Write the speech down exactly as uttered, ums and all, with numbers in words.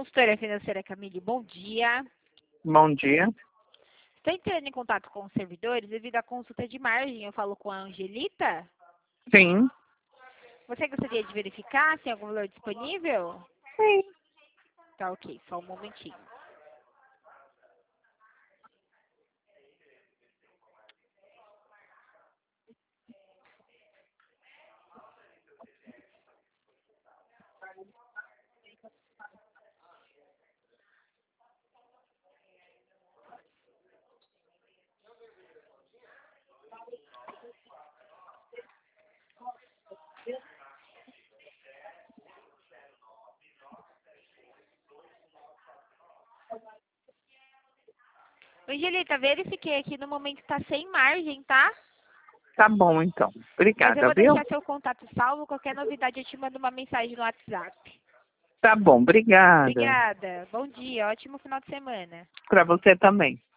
Consultoria financeira Camille, bom dia. Bom dia. Estou entrando em contato com os servidores devido à consulta de margem. Eu falo com a Angelita. Sim. Você gostaria de verificar se tem algum valor disponível? Sim. Tá ok, só um momentinho. Angelita, verifiquei aqui, no momento está sem margem, tá? Tá bom, então. Mas eu Obrigada, vou viu? deixar seu contato salvo. Qualquer novidade eu te mando uma mensagem no WhatsApp. Tá bom, obrigada. Obrigada. Bom dia, ótimo final de semana. Pra você também.